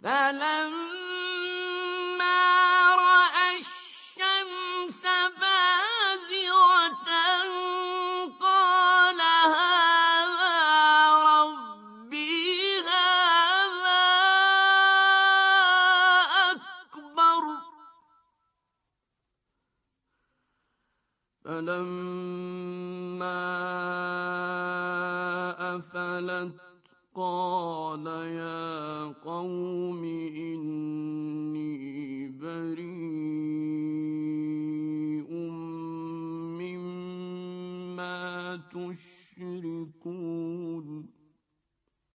فَلَمَّا رَأَى الشَّمْسَ بَازِغَةً قَالَ هَٰذَا رَبِّي هَٰذَا أَكْبَرُ ۖ فَلَمَّا أَفَلَتْ قَالَ يَا قَوْمِ